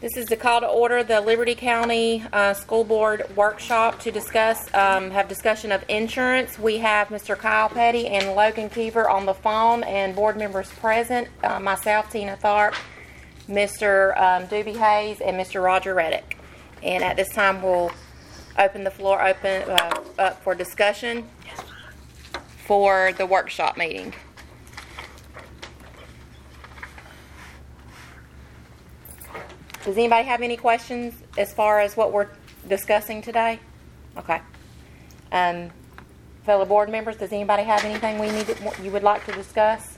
This is the call to order the Liberty County School Board workshop to discuss, have discussion of insurance. We have Mr. Kyle Petty and Logan Keever on the phone and board members present, myself, Tina Tharp, Mr. Doobie Hayes, and Mr. Roger Reddick. And at this time, we'll open the floor up for discussion for the workshop meeting. Does anybody have any questions as far as what we're discussing today? Okay. Fellow board members, does anybody have anything you would like to discuss?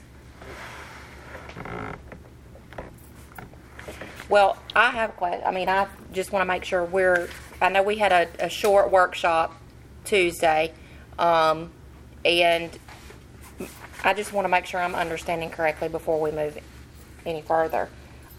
Well, I have a question. I just want to make sure I know we had a short workshop Tuesday, and I just want to make sure I'm understanding correctly before we move any further.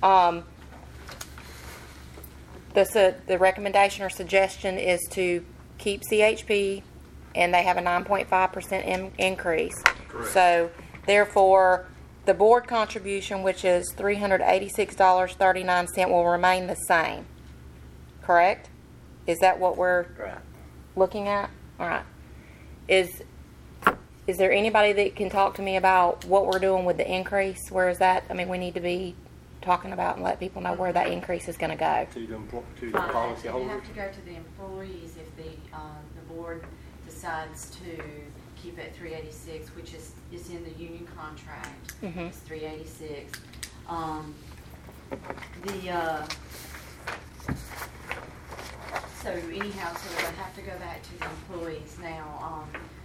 The recommendation or suggestion is to keep CHP, and they have a 9.5% increase. Correct. So, therefore, the board contribution, which is $386.39, will remain the same. Correct? Is that what we're looking at? All right. Is there anybody that can talk to me about what we're doing with the increase? Where is that? We need to be talking about and let people know where that increase is going to go. To the policy holders. You have to go to the employees if the board decides to keep it at 386, which is in the union contract. Mm-hmm. It's 386. So anyhow, so they'll have to go back to the employees now.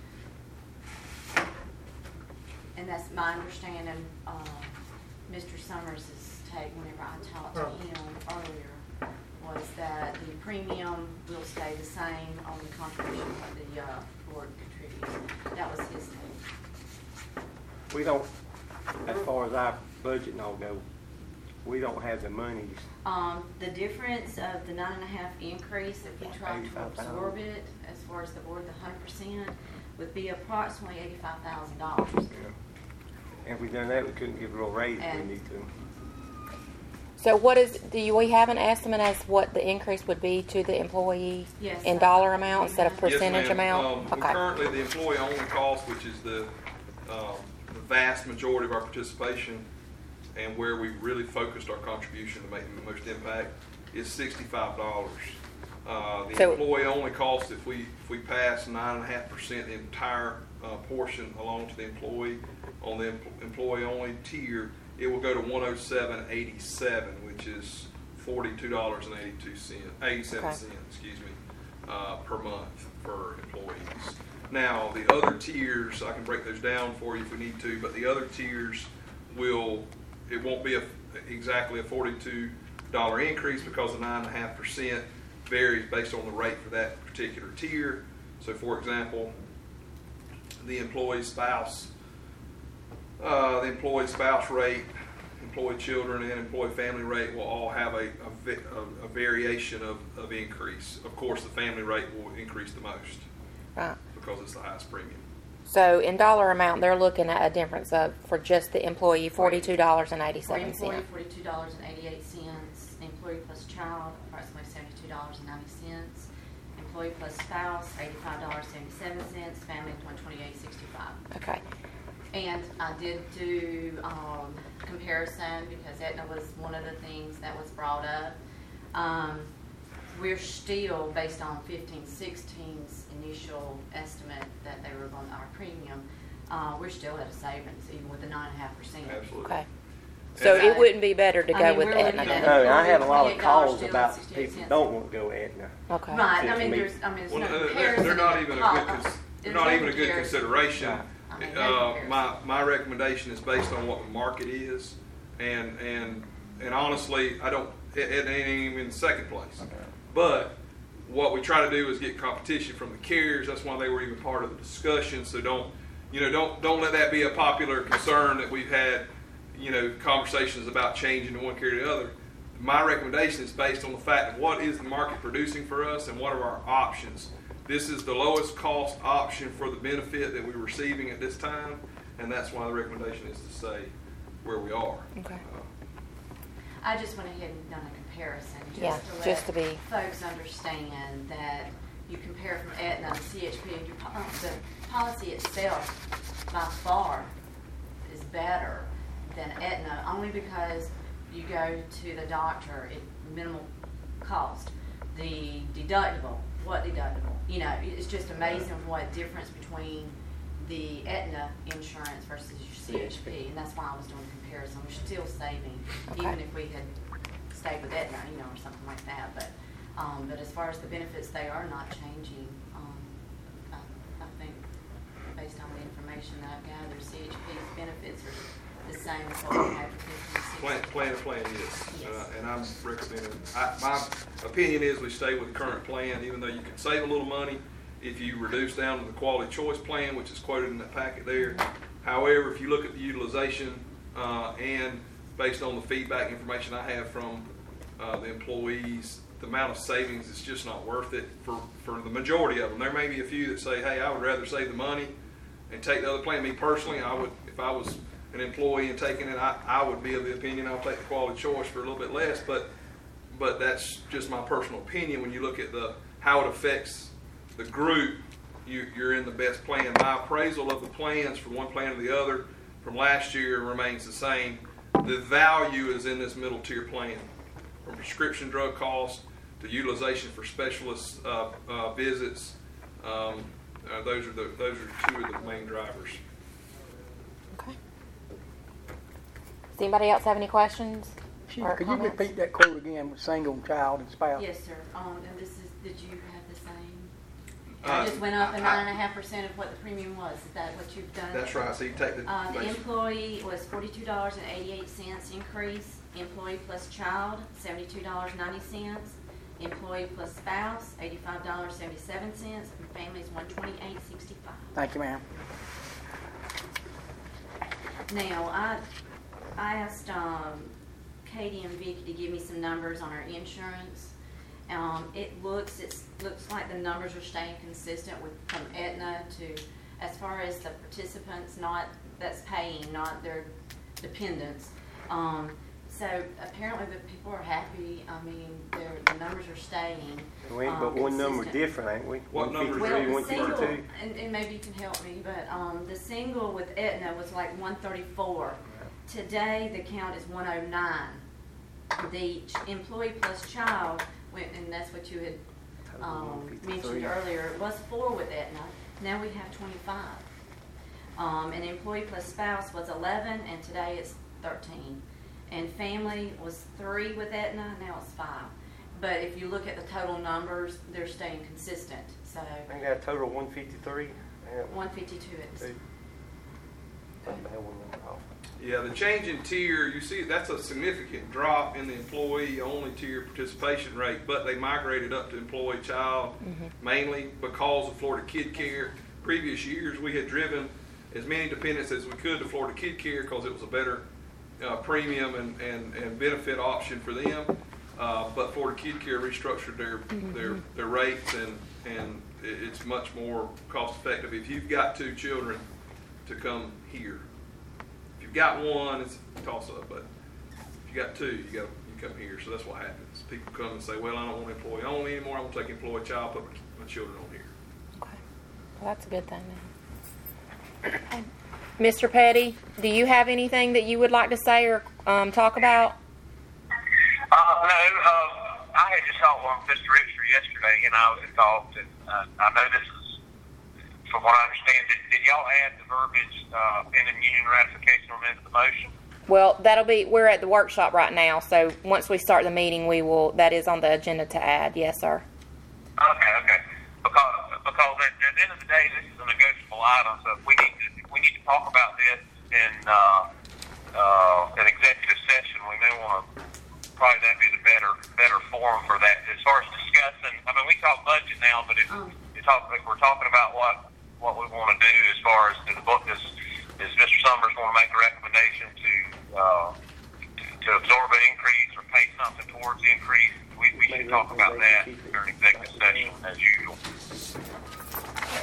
And that's my understanding. Mr. Summers' take whenever I talked to him earlier was that the premium will stay the same on the contribution that the board contributes. That was his take. We don't, as far as our budget and all go, we don't have the monies. The difference of the 9.5 increase, if we try to absorb it, as far as the board, the 100%, would be approximately $85,000. Yeah. And if we done that, we couldn't give a real raise if we need to. So do we have an estimate as what the increase would be to the employee in dollar amount instead of percentage amount? Okay. Currently, the employee-only cost, which is the vast majority of our participation and where we really focused our contribution to make the most impact, is $65. The employee-only cost, if we pass 9.5%, the entire portion along to the employee, on the employee-only tier, it will go to $107.87, which is $42.87 per month for employees. Now, the other tiers, I can break those down for you if we need to, but the other tiers it won't be exactly a $42 increase because the 9.5% varies based on the rate for that particular tier. So, for example, the employee spouse rate, employee children, and employee family rate will all have a variation of increase. Of course, the family rate will increase the most, right, because it's the highest premium. So, in dollar amount, they're looking at a difference for just the employee, $42.87. For employee, $42.88. Employee plus child, approximately $72.90. Employee plus spouse, $85.77. Family, $128.65. Okay. And I did do comparison because Aetna was one of the things that was brought up. We're still, based on 15-16's initial estimate that they were on our premium, we're still at a savings, even with the 9.5%. Absolutely. Okay. So it wouldn't be better to go with Aetna then? No, I have a lot of calls about people don't want to go Aetna. Okay. Right. There's no comparison. They're not even a good consideration. My recommendation is based on what the market is, and honestly, it ain't even in second place. Okay. But what we try to do is get competition from the carriers. That's why they were even part of the discussion. So don't let that be a popular concern that we've had, conversations about changing to one carrier to the other. My recommendation is based on the fact of what is the market producing for us and what are our options. This is the lowest cost option for the benefit that we're receiving at this time, and that's why the recommendation is to stay where we are. Okay. I just went ahead and done a comparison Yeah, just just to to let be- folks understand that you compare from Aetna and CHP, and the policy itself by far is better than Aetna, only because you go to the doctor at minimal cost. The deductible, what deductible? You know, it's just amazing what difference between the Aetna insurance versus your CHP, and that's why I was doing a comparison. We're still saving, Okay. even if we had stayed with Aetna, you know, or something like that. But as far as the benefits, they are not changing. I think based on the information that I've gathered, CHP's benefits are the same as what we have for 15 Plan is, Yes. and I'm recommending, my opinion is we stay with the current plan, even though you can save a little money if you reduce down to the quality choice plan, which is quoted in that packet there. However, if you look at the utilization, and based on the feedback information I have from the employees, the amount of savings is just not worth it for the majority of them. There may be a few that say, hey, I would rather save the money and take the other plan. Me personally, I would, if I was an employee and taking it, I would be of the opinion I'll take the quality choice for a little bit less, but that's just my personal opinion. When you look at how it affects the group, you're in the best plan. My appraisal of the plans from one plan to the other from last year remains the same. The value is in this middle tier plan, from prescription drug costs to utilization for specialist visits. Those are two of the main drivers. Okay. Does anybody else have any questions? Sheila, or could you comments? repeat that quote again with single, child, and spouse? Yes, sir. And this is, did you have the same? I just went up 9.5% of what the premium was. Is that what you've done? That's right. So you take the The employee was $42.88 increase. Employee plus child, $72.90. Employee plus spouse, $85.77. And families, $128.65. Thank you, ma'am. Now, I asked Katie and Vicki to give me some numbers on our insurance. It looks like the numbers are staying consistent from Aetna to, as far as the participants that's paying, not their dependents. So apparently the people are happy. I mean, the numbers are staying. We ain't but one number consistent. different, ain't we? What number? 153, Well, the single, 152. and maybe you can help me, but the single with Aetna was like 134. Today, the count is 109. The employee plus child, and that's what you had mentioned earlier, it was 4 with Aetna. Now we have 25. And employee plus spouse was 11, and today it's 13. And family was 3 with Aetna, now it's 5. But if you look at the total numbers, they're staying consistent. So I think that total 153. 152 is. Yeah, the change in tier, you see, that's a significant drop in the employee-only tier participation rate, but they migrated up to employee child mainly because of Florida Kid Care. Previous years, we had driven as many dependents as we could to Florida Kid Care because it was a better premium and benefit option for them. But Florida Kid Care restructured their rates, and it's much more cost effective if you've got 2 children to come here. If you've got 1, it's a toss up, but if you got 2, you come here. So that's what happens. People come and say, well, I don't want employee only anymore. I want to take employee child, put my children on here. Okay. Well, that's a good thing then. Okay. Mr. Petty, do you have anything that you would like to say or talk about? No, I had just talked with Mr. Richter yesterday, and I was involved, and I know this is, from what I understand, did y'all add the verbiage in the union ratification amendment to the motion? Well, we're at the workshop right now, so once we start the meeting, that is on the agenda to add. Yes, sir. Okay. Because at the end of the day, this is a negotiable item, so we need to talk about this in an executive session. We may want to, probably that'd be the better forum for that. As far as discussing, I mean, we talk budget now, but we're talking about what we want to do as far as the book is Mr. Summers want to make a recommendation to absorb an increase or pay something towards the increase. We should talk about that during executive session as usual.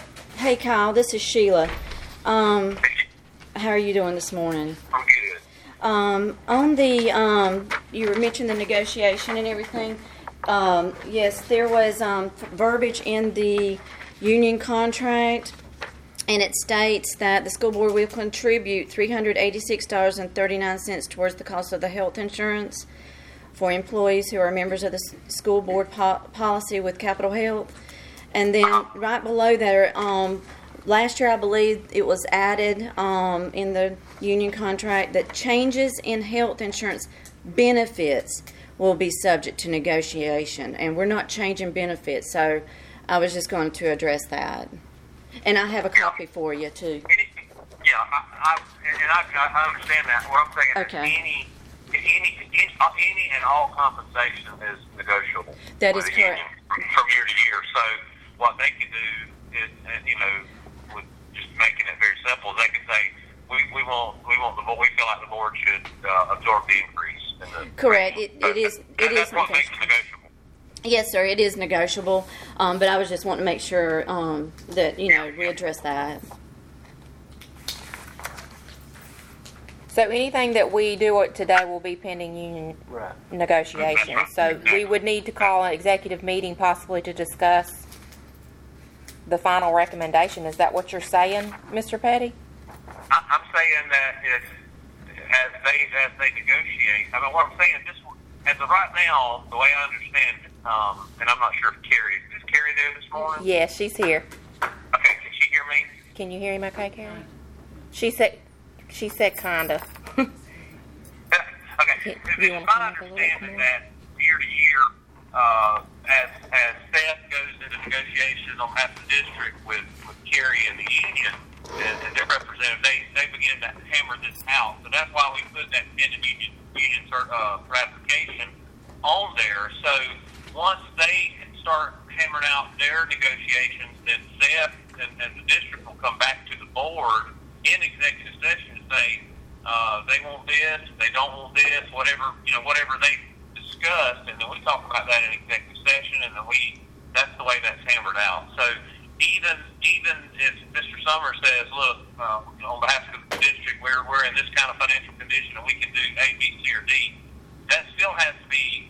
Hey Kyle, this is Sheila. How are you doing this morning? I'm good. On the, you were mentioning the negotiation and everything. Yes, there was verbiage in the union contract, and it states that the school board will contribute $386.39 towards the cost of the health insurance for employees who are members of the school board policy with Capital Health. And then right below there, last year I believe it was added in the union contract that changes in health insurance benefits will be subject to negotiation. And we're not changing benefits, so I was just going to address that. And I have a copy for you, too. Yeah, I understand that. What I'm saying Okay. is any and all compensation is negotiable. That is with the union correct. From year to year. So what they can do is, with just making it very simple, they can say, we feel like the board should absorb the increase. Correct. It is That's what makes it negotiable. Yes, sir, it is negotiable, but I was just wanting to make sure that, we address that. So anything that we do today will be pending union Right. negotiations. So we would need to call an executive meeting possibly to discuss the final recommendation. Is that what you're saying, Mr. Petty? I'm saying that as they negotiate. I mean, what I'm saying, as of right now, the way I understand it, and I'm not sure if Carrie is Carrie there this morning. Yes, she's here. Okay, can she hear me? Can you hear him okay, Karen? She said kinda. Okay, You it's wanna my talk a little bit understanding more? that year to year, as Seth goes into negotiations on behalf of the district with Carrie and the union and their representative, they begin to hammer this out. So that's why we put that pending union ratification on there. So once they start hammering out their negotiations, then Seth and the district will come back to the board in executive session to say they want this, they don't want this, whatever they discussed, and then we talk about that in executive session, and then that's the way that's hammered out. So even if Mr. Summers says, look, on behalf of the district, we're in this kind of financial condition and we can do A, B, C, or D, that still has to be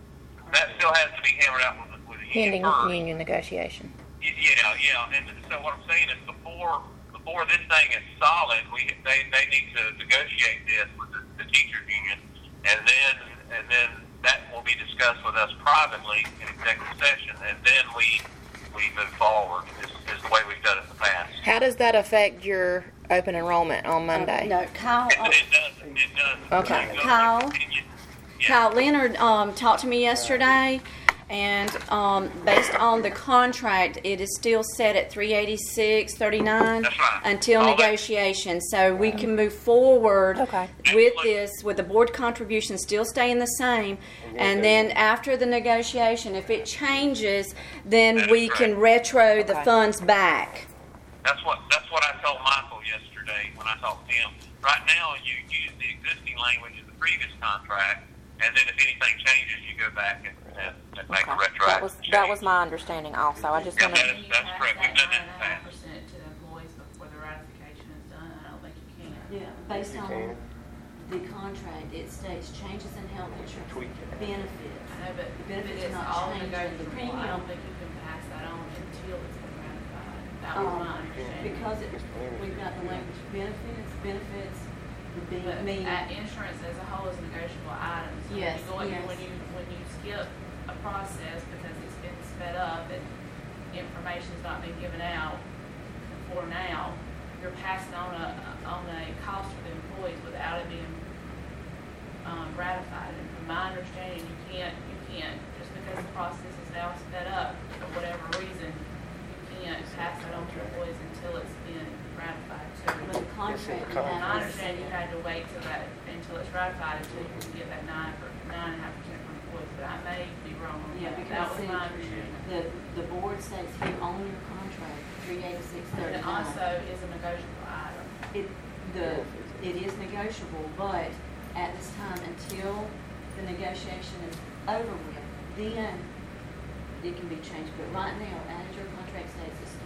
hammered out with the union Pending first. union negotiation. Yeah. And so what I'm saying is before this thing is solid, they need to negotiate this with the teachers union, and then that will be discussed with us privately in executive session, and then we move forward. Is the way we've done it in the past. How does that affect your open enrollment on Monday? No, Kyle. It does. Okay. Kyle? Yeah. Kyle Leonard talked to me yesterday, and based on the contract, it is still set at $386.39 That's right. until All that- negotiation. So we can move forward Okay. with this, with the board contribution still staying the same. And then after the negotiation, if it changes, then That is we correct. can retro the Okay. funds back. That's what I told Michael yesterday when I talked to him. Right now, you use the existing language of the previous contract, and then if anything changes, you go back and make a Okay. retroactive That was change. my understanding also. I just Yeah, want to. that's correct. We've done that in the past. 9.5% to the employees before the ratification is done. I don't think you can. Yeah, based You on can. the contract, it states changes in health insurance Tweak it. benefits. I know, but The if benefits it's are not all changing. The negotiable, I premium, don't think you can pass that on until it's been ratified. That was my understanding. because we've got the language benefits would be, But mean, insurance as a whole is a negotiable item. So Yes, when you, yes. when you skip a process because it's been sped up and information's not been given out before now, you're passing on a cost for the employees without it being ratified. And from my understanding, you can't just because the process is now sped up for whatever reason, you can't pass it on to employees until it's been ratified too. but the contract. Yes, And I understand you had to wait until it's ratified until you can get that 9.5% from employees, but I may be wrong on Yeah, that. because That was see, my understanding. the board states here on your contract, But it also $386.39. is a negotiable item. It is negotiable, but at this time, until the negotiation is over with, then it can be changed. But right now, as your contract states, it's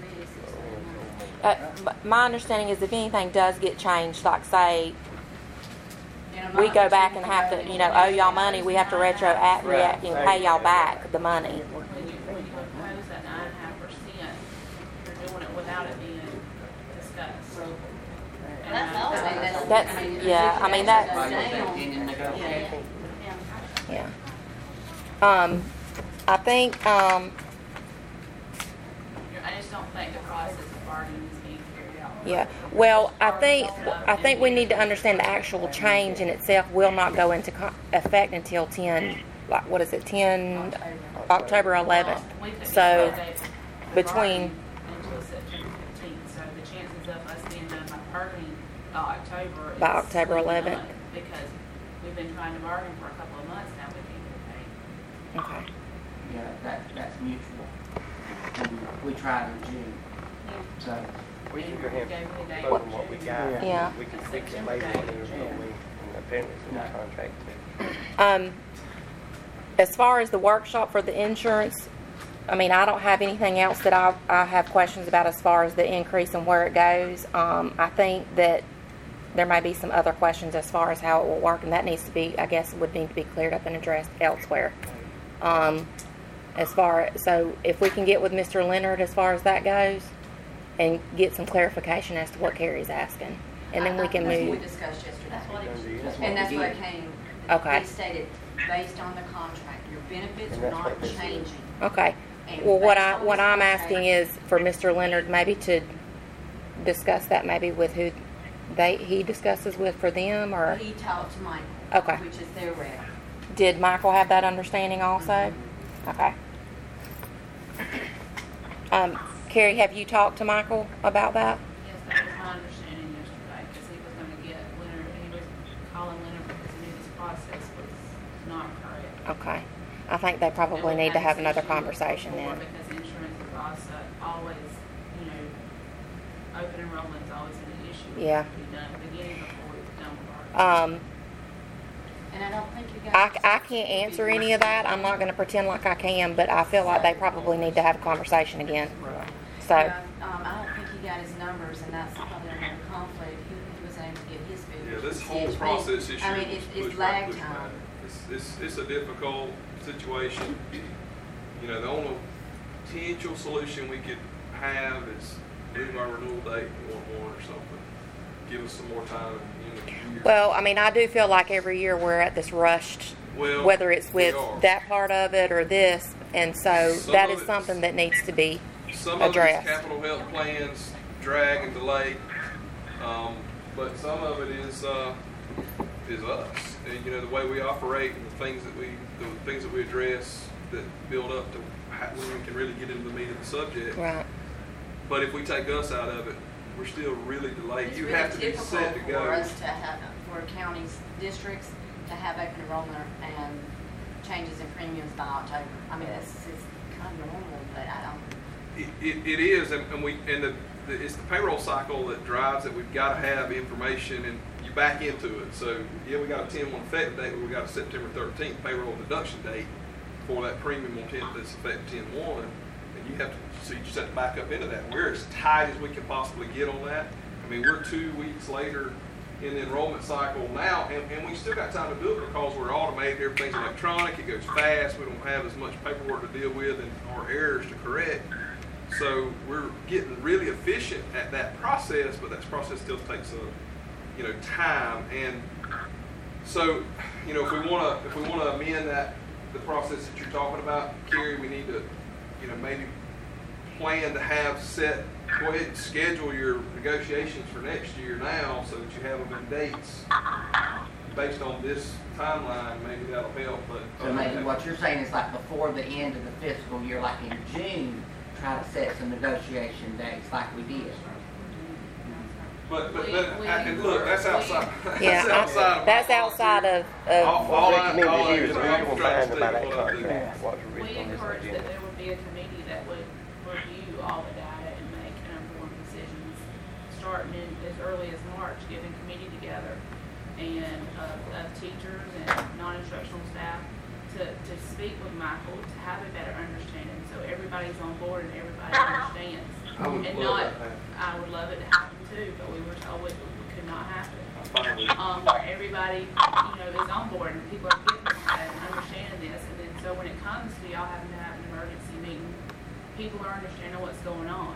$386.39. My understanding is if anything does get changed, like say we go back and have to, owe y'all money, we have to pay y'all back the money. When you propose that 9.5%, you're doing it without it being discussed. And That's I- always, Yeah. I think, I just don't think the process of bargaining is being carried out. yeah, well, I think we need to understand the actual change in itself will not go into effect until 10 October 11th. We could be So, days between, until September 15th, so the chances of us being done by bargaining by October is By October slim to 11th. none, because we've been trying to bargain for a couple of months now with people to pay. okay. Yeah, that's mutual. We tried in June, so. We can go Gave ahead me the and date vote in on what we June. got. Yeah. We can fix it later when there's no lien in the penalties in the contract too. As far as the workshop for the insurance, I mean, I don't have anything else that I have questions about as far as the increase and where it goes. I think that there may be some other questions as far as how it will work, and that needs to be, I guess, would need to be cleared up and addressed elsewhere. So if we can get with Mr. Leonard as far as that goes, and get some clarification as to what Carrie's asking, and then we can That's what we move. discussed yesterday. That's what And that's we what did. came, Okay. he stated, based on the contract, your benefits And are that's not what this is. changing. Okay. And Well, what based on I'm this contract- asking is for Mr. Leonard maybe to discuss that maybe with who he discusses with for them, or He talked to Michael. Okay. Which is their rep. did Michael have that understanding also? Okay. Carrie, have you talked to Michael about that? Yes, that was my understanding yesterday, because he was gonna get Leonard, he was calling Leonard because he knew this process was not correct. Okay. I think they probably And need we've to had have this another issue conversation before, then. Because insurance is also always, open enrollment's always been an issue. Yeah. We've done at the beginning before we've done with our. And I don't think you guys. I can't answer any of that. I'm not going to pretend like I can, but I feel like they probably need to have a conversation again. So, Yeah, I don't think he got his numbers, and that's probably another conflict. He wasn't able to get his figures. Yeah, this with whole CHP. process issue. I mean, was it's pushed lag back. time. It's a difficult situation. The only potential solution we could have is move our renewal date to 1/1 or something. Give us some more time in the year. well, I mean, I do feel like every year we're at this rushed, Well, whether it's we with are. that part of it or this, and so Some that of is it's- something that needs to be Some of these addressed. capital health plans drag and delay, but some of it is us. And, the way we operate and the things that we address that build up to when we can really get into the meat of the subject. Right. But if we take us out of it, we're still really delayed. It's You really have to be set to difficult go. for us to have, for counties, districts to have open enrollment and changes in premiums by October. I mean, it's kind of normal, but I don't. It is, and it's the payroll cycle that drives it. We've got to have information, and you back into it. So yeah, we got a 10/1 effective date, but we got a September 13th payroll deduction date for that premium on 10 that's effective 10/1, and you have to. So you just have to back up into that. We're as tight as we can possibly get on that. I mean, we're 2 weeks later in the enrollment cycle now, and we still got time to do it because we're automated. Everything's electronic. It goes fast. We don't have as much paperwork to deal with or errors to correct. So we're getting really efficient at that process, but that process still takes time. And so, if we want to amend the process that you're talking about, Carrie, we need to, maybe plan to have set. Go ahead and schedule your negotiations for next year now, so that you have them in dates based on this timeline. Maybe that'll help. But So maybe what you're saying is like before the end of the fiscal year, like in June, try to set some negotiation dates like we did. But and look, that's outside. Yeah, that's outside of All What I- we all I- recommend is I'm we trying don't to find state about that what I do. contract, what's We written on this encourage that agenda. there would be a committee that would review all the data and make informed decisions, starting in as early as March, getting a committee together and of teachers and non-instructional staff to speak with Michael, to have a better understanding, so everybody's on board and everybody understands. I would And love not, that to happen. I would love it to happen too, but we were told we should not happen. Where everybody, is on board and people are getting that and understanding this. And then so when it comes to y'all having to have an emergency meeting, people are understanding what's going on.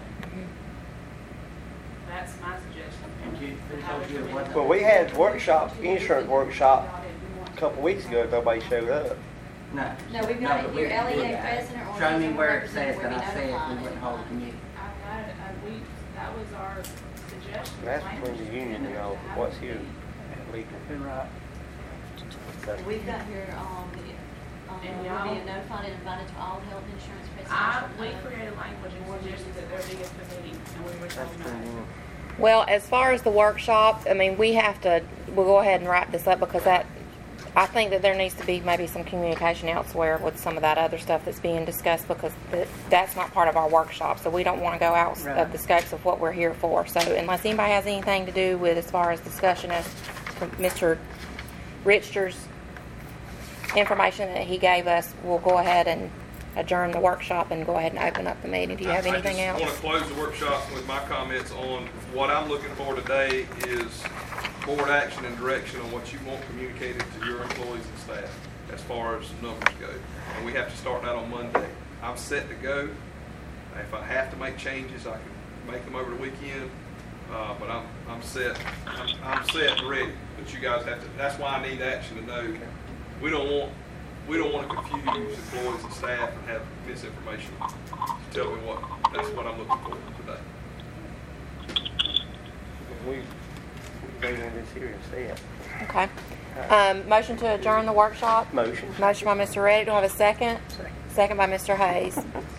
That's my suggestion. Well, we had workshops, insurance workshop, a couple weeks ago. Nobody showed up. No. No, we've got it here, LEA president or. Show me where it says will that be I said we notified. wouldn't hold a committee. I got it, that was our suggestion. That's between the union and all. What's here? Legal. Been right. We've got here, And will y'all- be notified and invited to all health insurance We presidential. created language and suggested that there be a committee, and we were That's told between the no. union. Well, as far as the workshop, I mean, we'll go ahead and wrap this up because I think that there needs to be maybe some communication elsewhere with some of that other stuff that's being discussed because that's not part of our workshop. So we don't want to go out Right. of the scopes of what we're here for. So unless anybody has anything to do with as far as discussion as Mr. Richter's information that he gave us, we'll go ahead and adjourn the workshop and go ahead and open up the meeting. Do you have anything I else? just want to close the workshop with my comments on what I'm looking for today is board action and direction on what you want communicated to your employees and staff as far as numbers go. And we have to start that on Monday. I'm set to go. If I have to make changes, I can make them over the weekend. But I'm set. I'm set and ready. But you guys have to. That's why I need action to know. We don't want to confuse employees and staff and have misinformation. Tell me what. That's what I'm looking for today. We voted on this here instead. Okay. Motion to adjourn the workshop. Motion. Motion by Mr. Reddick. Do I have a second? Second. Second by Mr. Hayes.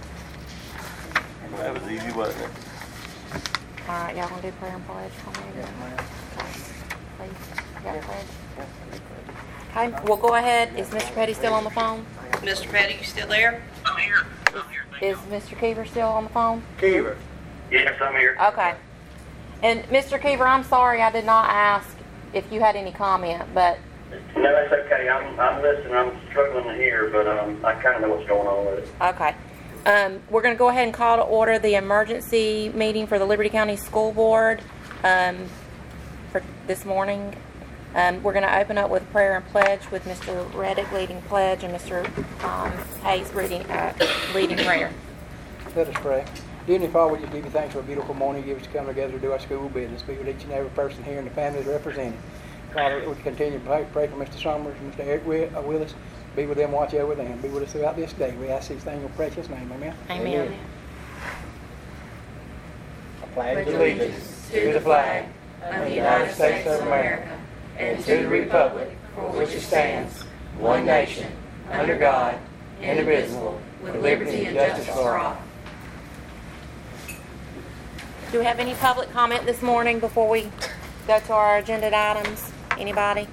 That was easy, wasn't it? All right, y'all gonna do prayer and pledge for me? Please. You got a pledge? Okay, we'll go ahead. Is Mr. Petty still on the phone? Mr. Petty, you still there? I'm here. Thank Is Mr. Keever still on the phone? Keever. Yes, I'm here. Okay. And Mr. Keever, I'm sorry I did not ask if you had any comment, but No, that's okay. I'm listening. I'm struggling to hear, but I kind of know what's going on with it. okay. We're going to go ahead and call to order the emergency meeting for the Liberty County School Board for this morning. We're going to open up with prayer and pledge with Mr. Reddick leading pledge and Mr. Hayes leading prayer. Let us pray. Dear Heavenly Father, we just give you thanks for a beautiful morning. Give us to come together to do our school business. Be with each and every person here and the families represented. Father, we continue to pray for Mr. Summers and Mr. Eric Willis. Be with them, watch over them. Be with us throughout this day. We ask these things in your precious name. Amen. Amen. I pledge allegiance to the flag of the United States of America and to the republic for which it stands, one nation, under God, indivisible, with liberty and justice for all. Do we have any public comment this morning before we go to our agenda items? Anybody?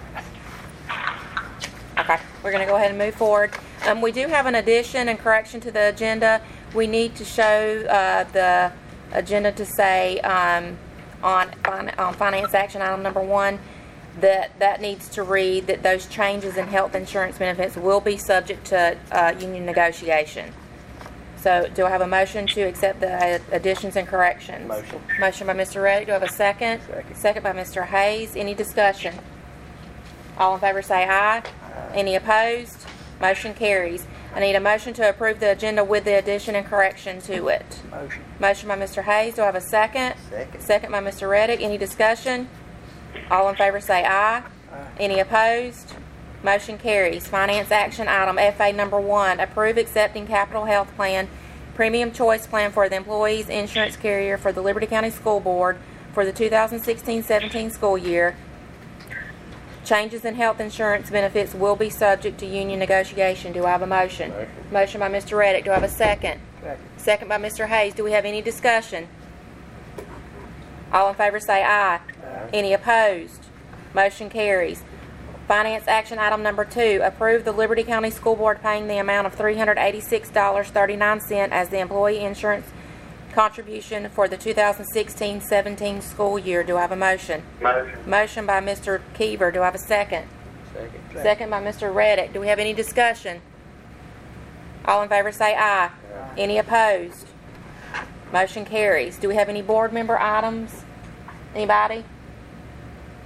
Okay, we're going to go ahead and move forward. We do have an addition and correction to the agenda. We need to show the agenda to say on finance action item number 1 that needs to read that those changes in health insurance benefits will be subject to union negotiation. So do I have a motion to accept the additions and corrections? Motion. Motion by Mr. Reddick. Do I have a second? Second. Second by Mr. Hayes. Any discussion? All in favor say aye. Any opposed? Motion carries. I need a motion to approve the agenda with the addition and correction to it. Motion. Motion by Mr. Hayes. Do I have a second? Second. Second by Mr. Reddick. Any discussion? All in favor say aye. Any opposed? Motion carries. Finance action item FA number 1. Approve accepting Capital Health Plan Premium Choice Plan for the Employees Insurance Carrier for the Liberty County School Board for the 2016-17 school year. Changes in health insurance benefits will be subject to union negotiation. Do I have a motion? Motion. Motion by Mr. Reddick. Do I have a second? Second. Second by Mr. Hayes. Do we have any discussion? All in favor say aye. Any opposed? Motion carries. Finance action item number 2. Approve the Liberty County School Board paying the amount of $386.39 as the employee insurance contribution for the 2016-17 school year. Do I have a motion? Motion. Motion by Mr. Keever. Do I have a second? Second. Second by Mr. Reddick. Do we have any discussion? All in favor say aye. Any opposed? Motion carries. Do we have any board member items? Anybody?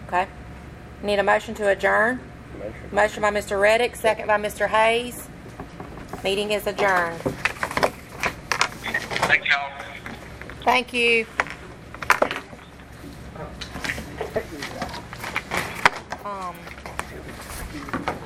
Okay. Need a motion to adjourn? Motion by Mr. Reddick, second by Mr. Hayes. Meeting is adjourned. Thank y'all. Thank you. Um,